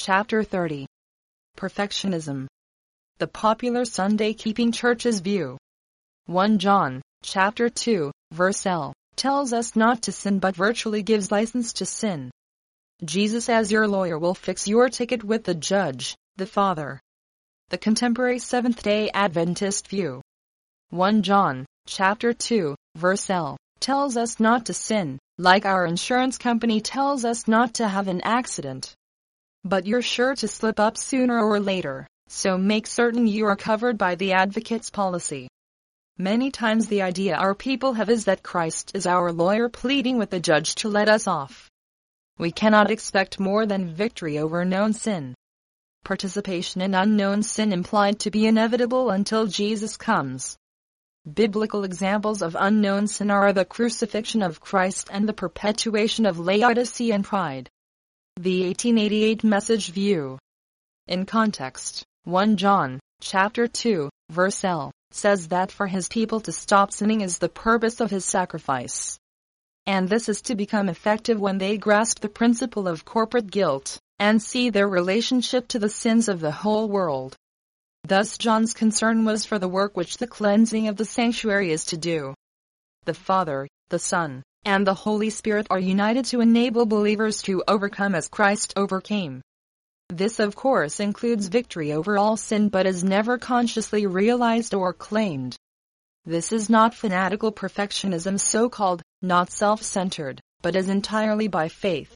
Chapter 30. Perfectionism. The popular Sunday-keeping church's view. 1 John, chapter 2, verse L, tells us not to sin but virtually gives license to sin. Jesus as your lawyer will fix your ticket with the judge, the Father. The contemporary Seventh-day Adventist view. 1 John, chapter 2, verse L, tells us not to sin, like our insurance company tells us not to have an accident. But you're sure to slip up sooner or later, so make certain you are covered by the advocate's policy. Many times the idea our people have is that Christ is our lawyer pleading with the judge to let us off. We cannot expect more than victory over known sin. Participation in unknown sin implied to be inevitable until Jesus comes. Biblical examples of unknown sin are the crucifixion of Christ and the perpetuation of Laodicean pride. The 1888 Message View. In context, 1 John, chapter 2, verse L, says that for his people to stop sinning is the purpose of his sacrifice. And this is to become effective when they grasp the principle of corporate guilt, and see their relationship to the sins of the whole world. Thus John's concern was for the work which the cleansing of the sanctuary is to do. The Father, the Son, and the Holy Spirit are united to enable believers to overcome as Christ overcame. This of course includes victory over all sin but is never consciously realized or claimed. This is not fanatical perfectionism so-called, not self-centered, but is entirely by faith.